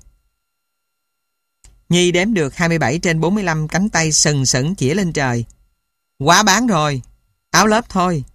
Nhi đếm được 27 trên 45 cánh tay sừng sững chĩa lên trời. Quá bán rồi. Áo lớp thôi.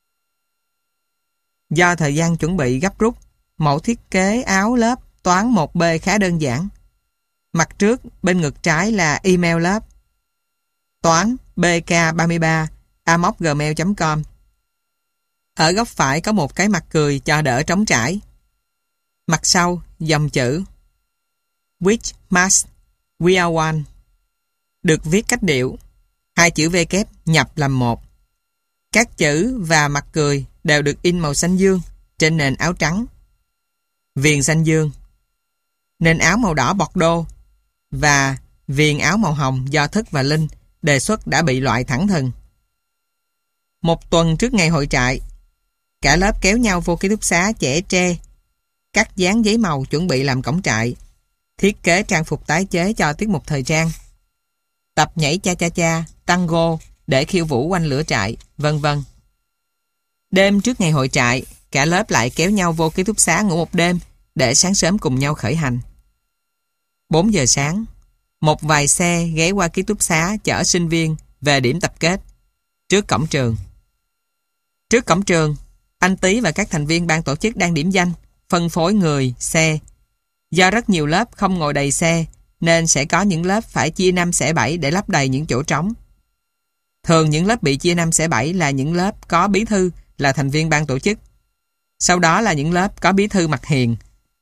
Do thời gian chuẩn bị gấp rút, mẫu thiết kế áo lớp toán 1B khá đơn giản. Mặt trước bên ngực trái là email lớp toán bk33@gmail.com. Ở góc phải có một cái mặt cười cho đỡ trống trải. Mặt sau dòng chữ Which must we are one, được viết cách điệu 2 chữ V kép nhập làm một. Các chữ và mặt cười đều được in màu xanh dương trên nền áo trắng. Viền xanh dương, nền áo màu đỏ bọt đô và viền áo màu hồng do Thức và Linh đề xuất đã bị loại thẳng thừng. Một tuần trước ngày hội trại, cả lớp kéo nhau vô ký túc xá chẻ tre, cắt dán giấy màu chuẩn bị làm cổng trại, thiết kế trang phục tái chế cho tiết mục thời trang, tập nhảy cha cha cha, tango để khiêu vũ quanh lửa trại, vân vân. Đêm trước ngày hội trại, cả lớp lại kéo nhau vô ký túc xá ngủ một đêm để sáng sớm cùng nhau khởi hành. 4 giờ sáng, một vài xe ghé qua ký túc xá chở sinh viên về điểm tập kết trước cổng trường. Trước cổng trường, anh Tý và các thành viên ban tổ chức đang điểm danh, phân phối người, xe. Do rất nhiều lớp không ngồi đầy xe, nên sẽ có những lớp phải chia 5 xẻ 7 để lấp đầy những chỗ trống. Thường những lớp bị chia 5 xẻ 7 là những lớp có bí thư là thành viên ban tổ chức. Sau đó là những lớp có bí thư mặt hiền.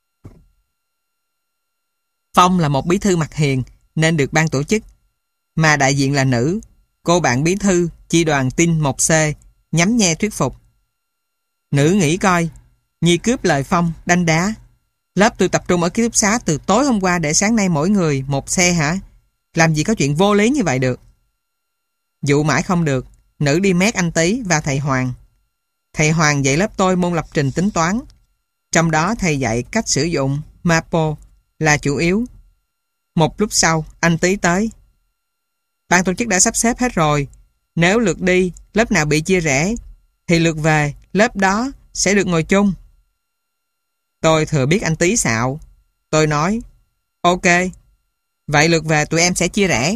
Phong là một bí thư mặt hiền nên được ban tổ chức, mà đại diện là nữ. Cô bạn bí thư chi đoàn tin 1C nhắm nhe thuyết phục. Nữ nghĩ coi, Nhi cướp lời Phong, đanh đá. Lớp tôi tập trung ở ký túc xá từ tối hôm qua để sáng nay mỗi người một xe hả? Làm gì có chuyện vô lý như vậy được. Dụ mãi không được, nữ đi mét anh Tý và thầy Hoàng. Thầy Hoàng dạy lớp tôi môn lập trình tính toán. Trong đó thầy dạy cách sử dụng Mapo là chủ yếu. Một lúc sau, anh Tý tới. Ban tổ chức đã sắp xếp hết rồi. Nếu lượt đi, lớp nào bị chia rẽ, thì lượt về, lớp đó sẽ được ngồi chung. Tôi thừa biết anh Tý xạo. Tôi nói, ok, vậy lượt về tụi em sẽ chia rẽ.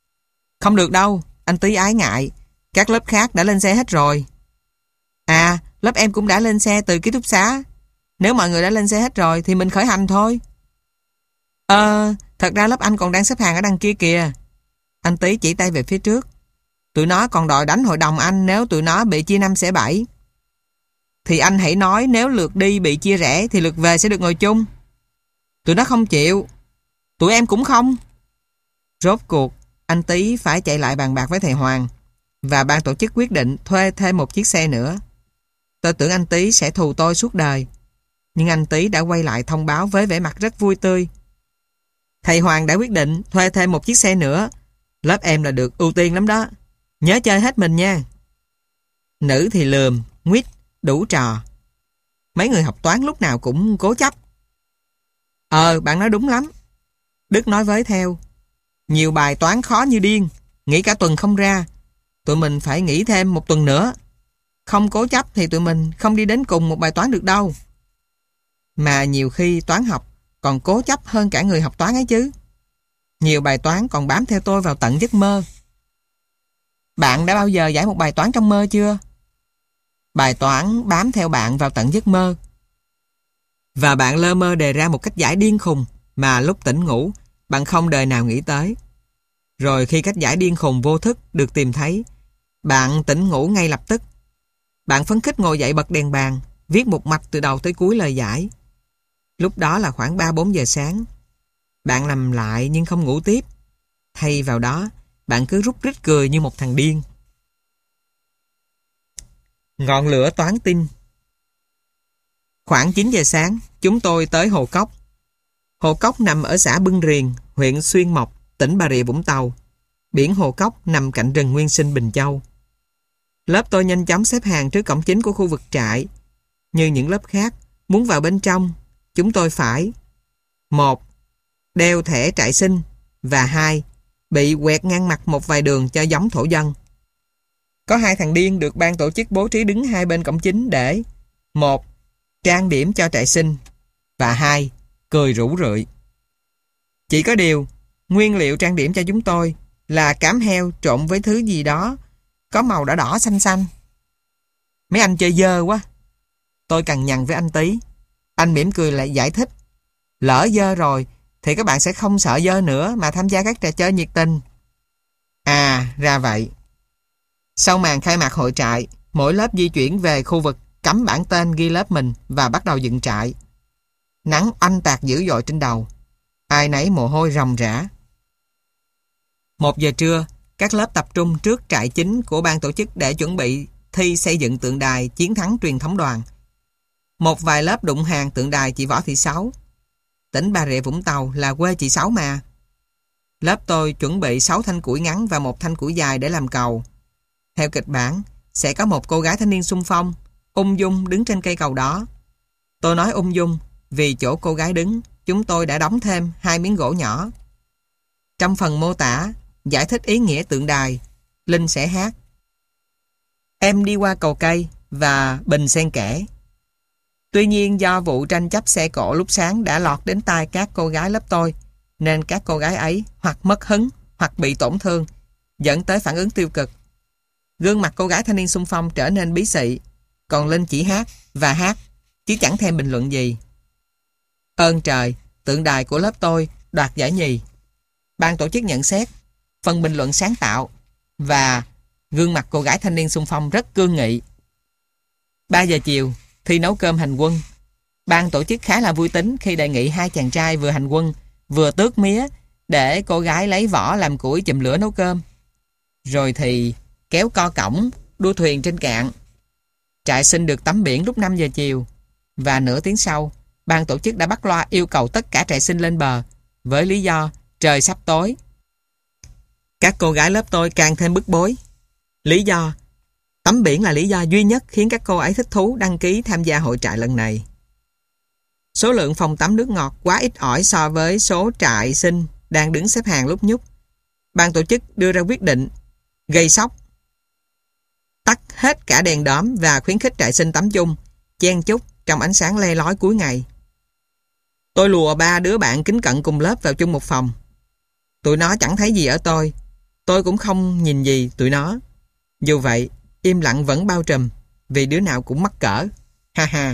Không được đâu, anh Tý ái ngại. Các lớp khác đã lên xe hết rồi. À, lớp em cũng đã lên xe từ ký túc xá. Nếu mọi người đã lên xe hết rồi thì mình khởi hành thôi. Thật ra lớp anh còn đang xếp hàng ở đằng kia kìa. Anh Tý chỉ tay về phía trước. Tụi nó còn đòi đánh hội đồng anh nếu tụi nó bị chia 5 xẻ 7. Thì anh hãy nói nếu lượt đi bị chia rẽ thì lượt về sẽ được ngồi chung. Tụi nó không chịu. Tụi em cũng không. Rốt cuộc, anh Tý phải chạy lại bàn bạc với thầy Hoàng và ban tổ chức quyết định thuê thêm một chiếc xe nữa. Tôi tưởng anh Tý sẽ thù tôi suốt đời, nhưng anh Tý đã quay lại thông báo với vẻ mặt rất vui tươi. Thầy Hoàng đã quyết định thuê thêm một chiếc xe nữa. Lớp em là được ưu tiên lắm đó. Nhớ chơi hết mình nha. Nữ thì lườm, nguýt, đủ trò. Mấy người học toán lúc nào cũng cố chấp. Bạn nói đúng lắm. Đức nói với theo. Nhiều bài toán khó như điên, nghĩ cả tuần không ra. Tụi mình phải nghĩ thêm một tuần nữa. Không cố chấp thì tụi mình không đi đến cùng một bài toán được đâu. Mà nhiều khi toán học còn cố chấp hơn cả người học toán ấy chứ. Nhiều bài toán còn bám theo tôi vào tận giấc mơ. Bạn đã bao giờ giải một bài toán trong mơ chưa? Bài toán bám theo bạn vào tận giấc mơ. Và bạn lơ mơ đề ra một cách giải điên khùng mà lúc tỉnh ngủ bạn không đời nào nghĩ tới. Rồi khi cách giải điên khùng vô thức được tìm thấy, bạn tỉnh ngủ ngay lập tức. Bạn phấn khích ngồi dậy bật đèn bàn, viết một mạch từ đầu tới cuối lời giải. Lúc đó là khoảng 3-4 giờ sáng. Bạn nằm lại nhưng không ngủ tiếp. Thay vào đó, bạn cứ rúc rít cười như một thằng điên. Ngọn lửa toán tin. Khoảng 9 giờ sáng, chúng tôi tới Hồ Cốc. Hồ Cốc nằm ở xã Bưng Riềng, huyện Xuyên Mộc, tỉnh Bà Rịa Vũng Tàu. Biển Hồ Cốc nằm cạnh rừng Nguyên Sinh Bình Châu. Lớp tôi nhanh chóng xếp hàng trước cổng chính của khu vực trại. Như những lớp khác, muốn vào bên trong, chúng tôi phải 1. Đeo thẻ trại sinh và 2. Bị quẹt ngang mặt một vài đường cho giống thổ dân. Có 2 thằng điên được ban tổ chức bố trí đứng hai bên cổng chính để 1. Trang điểm cho trại sinh và 2. Cười rủ rượi. Chỉ có điều, nguyên liệu trang điểm cho chúng tôi là cám heo trộn với thứ gì đó có màu đỏ đỏ xanh xanh. Mấy anh chơi dơ quá. Tôi cằn nhằn với anh Tý. Anh mỉm cười lại giải thích. Lỡ dơ rồi thì các bạn sẽ không sợ dơ nữa mà tham gia các trò chơi nhiệt tình. À, ra vậy. Sau màn khai mạc hội trại, mỗi lớp di chuyển về khu vực cắm bảng tên ghi lớp mình và bắt đầu dựng trại. Nắng oanh tạc dữ dội trên đầu. Ai nấy mồ hôi ròng rã. 1 giờ trưa, các lớp tập trung trước trại chính của ban tổ chức để chuẩn bị thi xây dựng tượng đài chiến thắng truyền thống đoàn. Một vài lớp đụng hàng tượng đài chị Võ Thị Sáu. Tỉnh Bà Rịa Vũng Tàu là quê chị Sáu mà. Lớp tôi chuẩn bị 6 thanh củi ngắn và 1 thanh củi dài để làm cầu. Theo kịch bản, sẽ có một cô gái thanh niên xung phong, ung dung đứng trên cây cầu đó. Tôi nói ung dung vì chỗ cô gái đứng, chúng tôi đã đóng thêm 2 miếng gỗ nhỏ. Trong phần mô tả, giải thích ý nghĩa tượng đài, Linh sẽ hát. Em đi qua cầu cây và bình xen kẽ. Tuy nhiên do vụ tranh chấp xe cộ lúc sáng đã lọt đến tai các cô gái lớp tôi, nên các cô gái ấy hoặc mất hứng hoặc bị tổn thương, dẫn tới phản ứng tiêu cực. Gương mặt cô gái thanh niên xung phong trở nên bí xị, còn Linh chỉ hát và hát, chứ chẳng thêm bình luận gì. Ơn trời, tượng đài của lớp tôi đoạt giải nhì. Ban tổ chức nhận xét, phần bình luận sáng tạo và gương mặt cô gái thanh niên xung phong rất cương nghị. 3 giờ chiều, thi nấu cơm hành quân. Ban tổ chức khá là vui tính khi đề nghị 2 chàng trai vừa hành quân, vừa tước mía để cô gái lấy vỏ làm củi chùm lửa nấu cơm. Rồi thì kéo co cổng, đua thuyền trên cạn. Trại sinh được tắm biển lúc 5 giờ chiều và nửa tiếng sau, ban tổ chức đã bắt loa yêu cầu tất cả trại sinh lên bờ với lý do trời sắp tối. Các cô gái lớp tôi càng thêm bức bối. Lý do tắm biển là lý do duy nhất khiến các cô ấy thích thú đăng ký tham gia hội trại lần này. Số lượng phòng tắm nước ngọt quá ít ỏi so với số trại sinh đang đứng xếp hàng lúc nhúc. Ban tổ chức đưa ra quyết định gây sốc, tắt hết cả đèn đóm và khuyến khích trại sinh tắm chung, chen chúc trong ánh sáng le lói cuối ngày. Tôi lùa 3 đứa bạn kính cận cùng lớp vào chung một phòng. Tụi nó chẳng thấy gì ở tôi cũng không nhìn gì tụi nó. Dù vậy, im lặng vẫn bao trùm. vì đứa nào cũng mắc cỡ. Ha ha.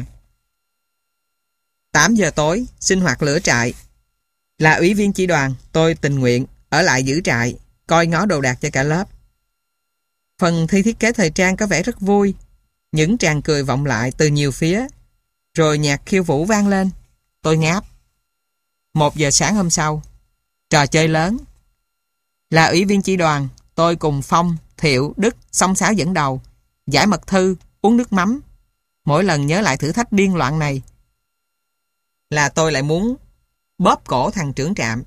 8 giờ tối, sinh hoạt lửa trại. Là ủy viên chi đoàn, tôi tình nguyện ở lại giữ trại, coi ngó đồ đạc cho cả lớp. Phần thi thiết kế thời trang có vẻ rất vui. Những tràng cười vọng lại từ nhiều phía. Rồi nhạc khiêu vũ vang lên. Tôi ngáp. 1 giờ sáng hôm sau, trò chơi lớn. Là ủy viên chi đoàn, tôi cùng Phong, Thiệu, Đức xông xáo dẫn đầu, giải mật thư, uống nước mắm. Mỗi lần nhớ lại thử thách điên loạn này là tôi lại muốn bóp cổ thằng trưởng trạm.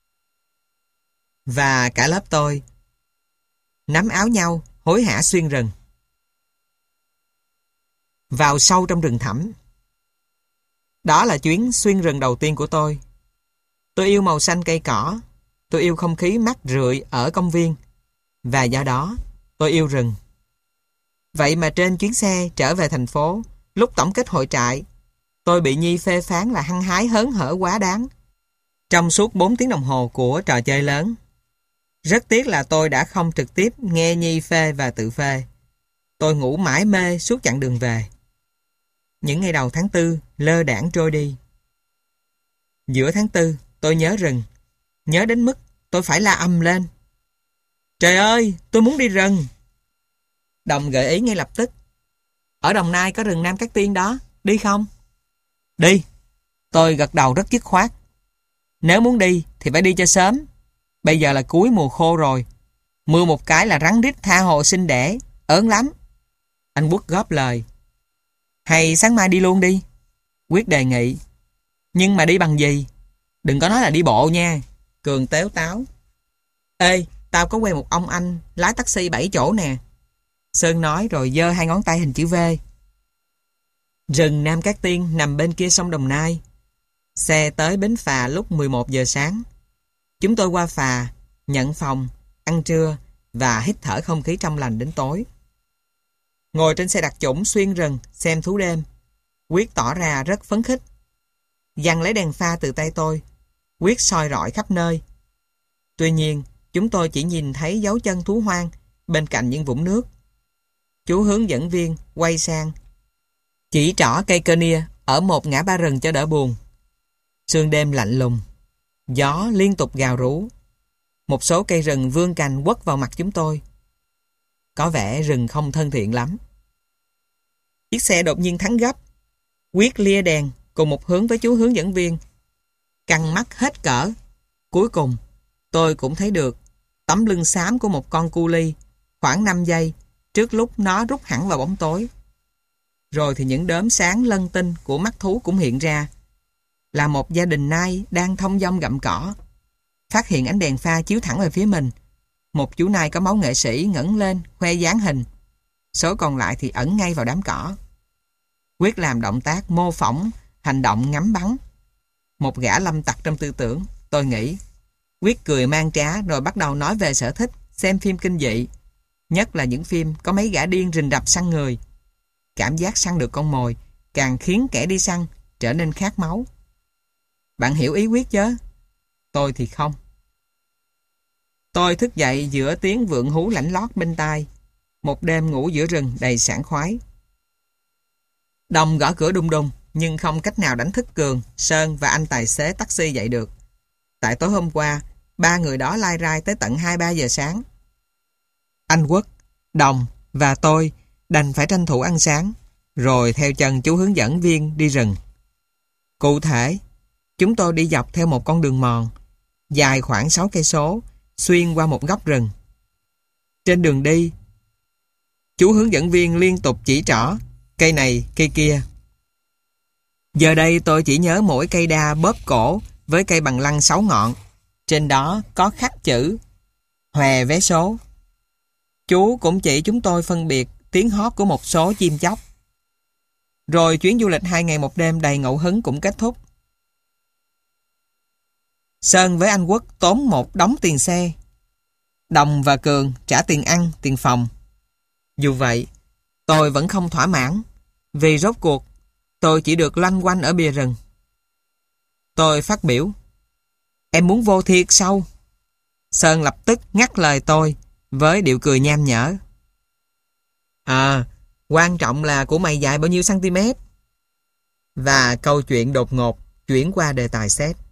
Và cả lớp tôi nắm áo nhau hối hả xuyên rừng. Vào sâu trong rừng thẳm. Đó là chuyến xuyên rừng đầu tiên của tôi. Tôi yêu màu xanh cây cỏ. Tôi yêu không khí mát rượi ở công viên. Và do đó, tôi yêu rừng. Vậy mà trên chuyến xe trở về thành phố, lúc tổng kết hội trại, tôi bị Nhi phê phán là hăng hái hớn hở quá đáng. Trong suốt 4 tiếng đồng hồ của trò chơi lớn. Rất tiếc là tôi đã không trực tiếp nghe Nhi phê và tự phê. Tôi ngủ mải mê suốt chặng đường về. Những ngày đầu tháng 4 lơ đãng trôi đi. Giữa tháng 4 tôi nhớ rừng. Nhớ đến mức tôi phải la ầm lên. Trời ơi, tôi muốn đi rừng. Đồng gợi ý ngay lập tức. Ở Đồng Nai có rừng Nam Cát Tiên đó, đi không? Đi. Tôi gật đầu rất dứt khoát. Nếu muốn đi thì phải đi cho sớm. Bây giờ là cuối mùa khô rồi. Mưa một cái là rắn rít tha hồ sinh đẻ. Ớn lắm. Anh Quốc góp lời. Hay sáng mai đi luôn đi. Quyết đề nghị. Nhưng mà đi bằng gì? Đừng có nói là đi bộ nha. Cường tếu táo. Ê, tao có quen một ông anh lái taxi 7 chỗ nè. Sơn nói rồi giơ 2 ngón tay hình chữ V. Rừng Nam Cát Tiên nằm bên kia sông Đồng Nai. Xe tới bến phà lúc 11 giờ sáng. Chúng tôi qua phà, nhận phòng, ăn trưa và hít thở không khí trong lành đến tối. Ngồi trên xe đặc chủng xuyên rừng xem thú đêm. Quyết tỏ ra rất phấn khích. Giăng lấy đèn pha từ tay tôi. Quyết soi rọi khắp nơi. Tuy nhiên, chúng tôi chỉ nhìn thấy dấu chân thú hoang bên cạnh những vũng nước. Chú hướng dẫn viên quay sang, chỉ trỏ cây cơ nia ở một ngã ba rừng cho đỡ buồn. Sương đêm lạnh lùng, gió liên tục gào rú. Một số cây rừng vươn cành quất vào mặt chúng tôi. Có vẻ rừng không thân thiện lắm. Chiếc xe đột nhiên thắng gấp. Quyết lia đèn cùng một hướng với chú hướng dẫn viên. Căng mắt hết cỡ. Cuối cùng, tôi cũng thấy được tấm lưng xám của một con cu li khoảng 5 giây trước lúc nó rút hẳn vào bóng tối. Rồi thì những đốm sáng lân tinh của mắt thú cũng hiện ra. Là một gia đình nai đang thong dong gặm cỏ. Phát hiện ánh đèn pha chiếu thẳng về phía mình. Một chú nai có máu nghệ sĩ ngẩng lên khoe dáng hình. Số còn lại thì ẩn ngay vào đám cỏ. Quyết làm động tác mô phỏng hành động ngắm bắn. Một gã lâm tặc trong tư tưởng, tôi nghĩ. Quyết cười mang trá rồi bắt đầu nói về sở thích xem phim kinh dị. Nhất là những phim có mấy gã điên rình rập săn người. Cảm giác săn được con mồi càng khiến kẻ đi săn trở nên khát máu. Bạn hiểu ý Quyết chứ? Tôi thì không. Tôi thức dậy giữa tiếng vượn hú lãnh lót bên tai. Một đêm ngủ giữa rừng đầy sảng khoái. Đồng gõ cửa đùng đùng, nhưng không cách nào đánh thức Cường, Sơn và anh tài xế taxi dậy được. Tại tối hôm qua, 3 người đó lai rai tới tận 2-3 giờ sáng. Anh Quốc, Đồng và tôi đành phải tranh thủ ăn sáng, rồi theo chân chú hướng dẫn viên đi rừng. Cụ thể, chúng tôi đi dọc theo một con đường mòn, dài khoảng 6 cây số, xuyên qua một góc rừng. Trên đường đi, chú hướng dẫn viên liên tục chỉ trỏ, cây này, cây kia. Giờ đây tôi chỉ nhớ mỗi cây đa bóp cổ với cây bằng lăng 6 ngọn. Trên đó có khắc chữ Hòe vé số. Chú cũng chỉ chúng tôi phân biệt tiếng hót của một số chim chóc. Rồi chuyến du lịch 2 ngày 1 đêm đầy ngẫu hứng cũng kết thúc. Sơn với anh Quốc tốn một đống tiền xe. Đồng và Cường trả tiền ăn, tiền phòng. Dù vậy, tôi vẫn không thỏa mãn, vì rốt cuộc tôi chỉ được loanh quanh ở bìa rừng. Tôi phát biểu. Em muốn vô thiệt sao? Sơn lập tức ngắt lời tôi với điệu cười nham nhở. Quan trọng là của mày dài bao nhiêu cm? Và câu chuyện đột ngột chuyển qua đề tài xét.